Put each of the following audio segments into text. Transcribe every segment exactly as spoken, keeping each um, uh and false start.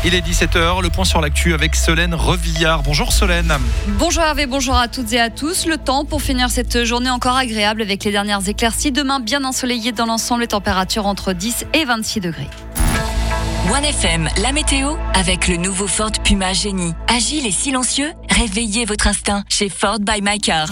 Il est dix-sept heures, le point sur l'actu avec Solène Revillard. Bonjour Solène. Bonjour Hervé, bonjour à toutes et à tous. Le temps pour finir cette journée encore agréable avec les dernières éclaircies. Demain, bien ensoleillé dans l'ensemble, les températures entre dix et vingt-six degrés. One F M, la météo, avec le nouveau Ford Puma Génie. Agile et silencieux, réveillez votre instinct chez Ford by My Car.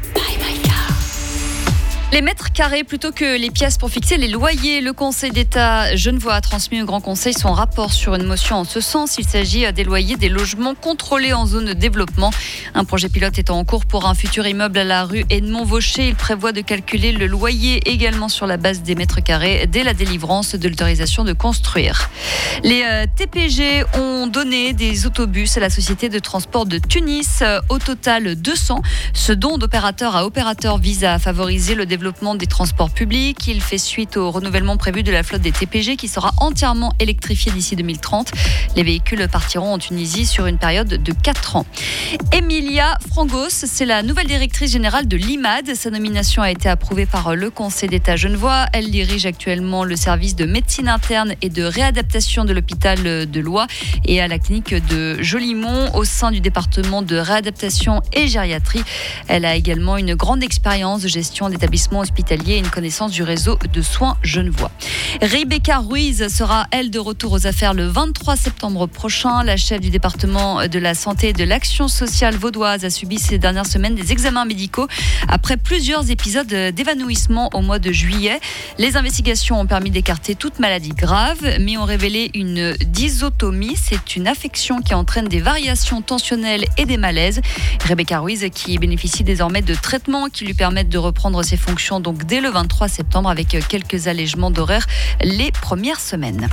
Les mètres carrés plutôt que les pièces pour fixer les loyers. Le Conseil d'État genevois a transmis au Grand Conseil son rapport sur une motion en ce sens. Il s'agit des loyers des logements contrôlés en zone de développement. Un projet pilote est en cours pour un futur immeuble à la rue Edmond-Vaucher. Il prévoit de calculer le loyer également sur la base des mètres carrés dès la délivrance de l'autorisation de construire. Les T P G ont donné des autobus à la société de transport de Tunis. Au total deux cents. Ce don d'opérateur à opérateur vise à favoriser le développement développement des transports publics. Il fait suite au renouvellement prévu de la flotte des T P G qui sera entièrement électrifiée d'ici deux mille trente. Les véhicules partiront en Tunisie sur une période de quatre ans. Emilia Frangos, c'est la nouvelle directrice générale de l'I M A D. Sa nomination a été approuvée par le Conseil d'État genevois. Elle dirige actuellement le service de médecine interne et de réadaptation de l'hôpital de Loie et à la clinique de Jolimont au sein du département de réadaptation et gériatrie. Elle a également une grande expérience de gestion d'établissements hospitaliers et une connaissance du réseau de soins genevois. Rebecca Ruiz sera, elle, de retour aux affaires le vingt-trois septembre prochain. La chef du département de la santé et de l'action sociale vaudoise a subi ces dernières semaines des examens médicaux après plusieurs épisodes d'évanouissement au mois de juillet. Les investigations ont permis d'écarter toute maladie grave, mais ont révélé une dysotomie. C'est une affection qui entraîne des variations tensionnelles et des malaises. Rebecca Ruiz qui bénéficie désormais de traitements qui lui permettent de reprendre ses fonctions donc dès le vingt-trois septembre avec quelques allègements d'horaires les premières semaines.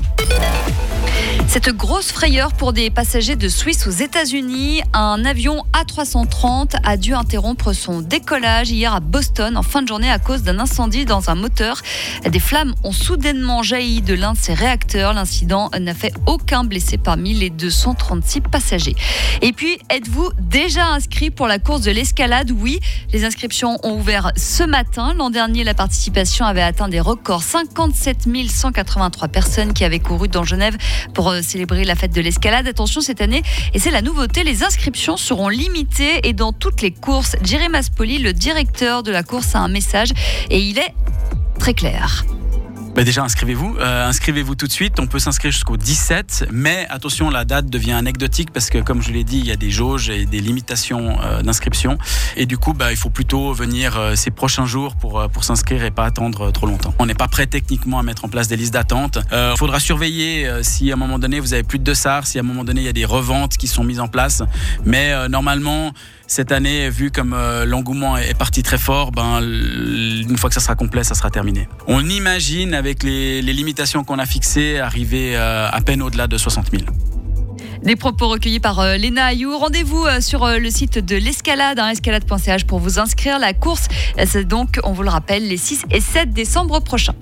Cette grosse frayeur pour des passagers de Suisse aux États-Unis. Un avion A trois cent trente a dû interrompre son décollage hier à Boston en fin de journée à cause d'un incendie dans un moteur. Des flammes ont soudainement jailli de l'un de ses réacteurs. L'incident n'a fait aucun blessé parmi les deux cent trente-six passagers. Et puis, êtes-vous déjà inscrit pour la course de l'escalade ? Oui, les inscriptions ont ouvert ce matin. L'an dernier, la participation avait atteint des records. cinquante-sept mille cent quatre-vingt-trois personnes qui avaient couru dans Genève pour célébrer la fête de l'escalade. Attention cette année, et c'est la nouveauté, les inscriptions seront limitées et dans toutes les courses. Jerry Maspoli, le directeur de la course, a un message et il est très clair. Bah déjà, inscrivez-vous. Euh, inscrivez-vous tout de suite. On peut s'inscrire jusqu'au dix-sept. Mais attention, la date devient anecdotique parce que, comme je l'ai dit, il y a des jauges et des limitations euh, d'inscription. Et du coup, bah, il faut plutôt venir euh, ces prochains jours pour, euh, pour s'inscrire et pas attendre euh, trop longtemps. On n'est pas prêt techniquement à mettre en place des listes d'attente. Il euh, faudra surveiller euh, si à un moment donné, vous avez plus de dossards, si à un moment donné, il y a des reventes qui sont mises en place. Mais euh, normalement, cette année, vu comme euh, l'engouement est parti très fort, ben, une fois que ça sera complet, ça sera terminé. On imagine, avec les, les limitations qu'on a fixées, arriver euh, à peine au-delà de soixante mille. Des propos recueillis par euh, Léna Ayou. Rendez-vous euh, sur euh, le site de l'escalade, hein, escalade point c h pour vous inscrire. La course, euh, c'est donc, on vous le rappelle, les six et sept décembre prochains.